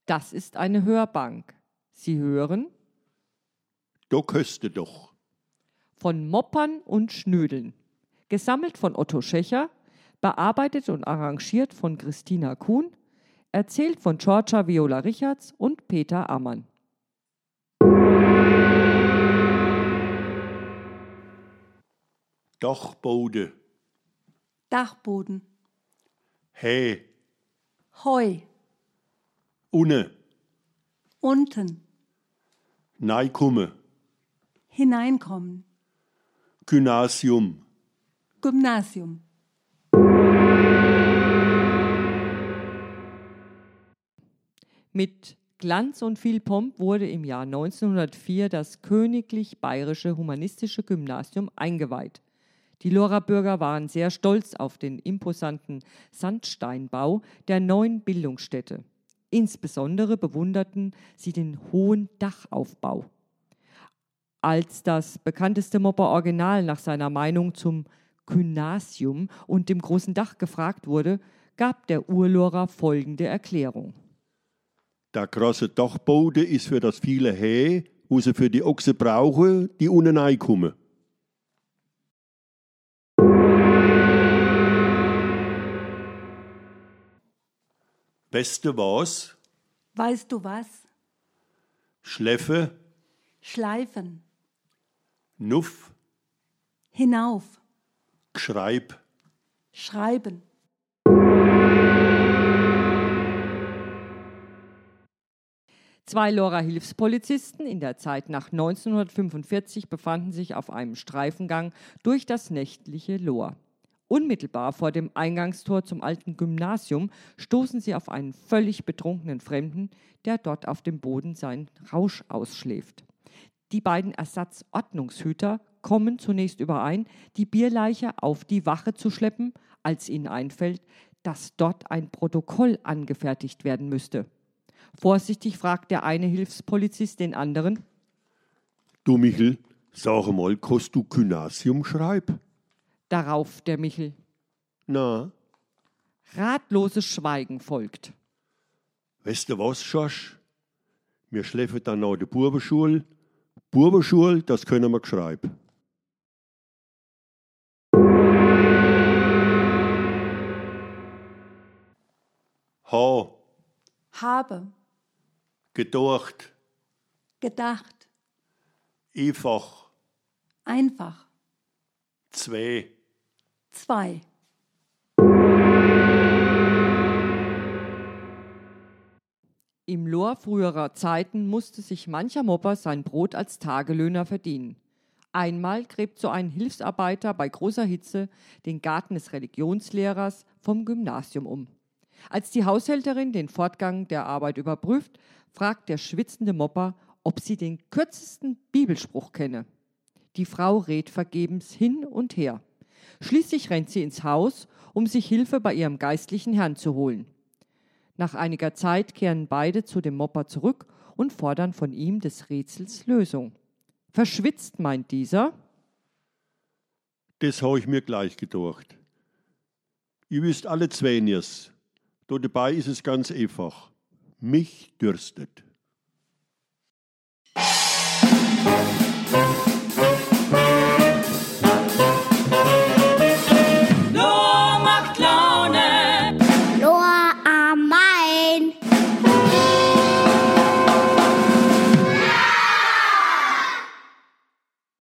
Das ist eine Hörbank. Sie hören Da köste doch. von Moppern und Schnödeln. Gesammelt von Otto Schächer, bearbeitet und arrangiert von Christina Kuhn, erzählt von Georgia Viola Richards und Peter Ammann. Dachbode, Dachboden, Hä, Heu, Unne, unten, Neikumme, hineinkommen, Gymnasium, Gymnasium. Mit Glanz und viel Pomp wurde im Jahr 1904 das Königlich Bayerische Humanistische Gymnasium eingeweiht. Die Lorer Bürger waren sehr stolz auf den imposanten Sandsteinbau der neuen Bildungsstätte. Insbesondere bewunderten sie den hohen Dachaufbau. Als das bekannteste Mopper Original nach seiner Meinung zum Gymnasium und dem großen Dach gefragt wurde, gab der Urlorer folgende Erklärung. Der große Dachbode ist für das viele Hä, wo sie für die Ochse brauchen, die unten reinkommen. Weißt du was? Weißt du was? Schläfe, Schleifen, Nuff, hinauf, Gschreib. schreiben. Zwei Lorer Hilfspolizisten in der Zeit nach 1945 befanden sich auf einem Streifengang durch das nächtliche Lohr. Unmittelbar vor dem Eingangstor zum alten Gymnasium stoßen sie auf einen völlig betrunkenen Fremden, der dort auf dem Boden seinen Rausch ausschläft. Die beiden Ersatzordnungshüter kommen zunächst überein, die Bierleiche auf die Wache zu schleppen, als ihnen einfällt, dass dort ein Protokoll angefertigt werden müsste. Vorsichtig fragt der eine Hilfspolizist den anderen: Du Michel, sag mal, kannst du Gymnasium schreib? Darauf der Michel. Na, Ratloses Schweigen folgt. weißt du was, Schosch? Wir schläfen dann nach der Bubenschule. Bubenschule, das können wir schreib. Ha, Habe, gedacht, gedacht, einfach, einfach, zwei. 2. Im Lohr früherer Zeiten musste sich mancher Mopper sein Brot als Tagelöhner verdienen. Einmal gräbt so ein Hilfsarbeiter bei großer Hitze den Garten des Religionslehrers vom Gymnasium um. Als die Haushälterin den Fortgang der Arbeit überprüft, fragt der schwitzende Mopper, ob sie den kürzesten Bibelspruch kenne. Die Frau rät vergebens hin und her. Schließlich rennt sie ins Haus, um sich Hilfe bei ihrem geistlichen Herrn zu holen. Nach einiger Zeit kehren beide zu dem Mopper zurück und fordern von ihm des Rätsels Lösung. Verschwitzt, meint dieser. Das habe ich mir gleich gedacht. Ihr wisst alle zwei nichts. Da dabei ist es ganz einfach. Mich dürstet.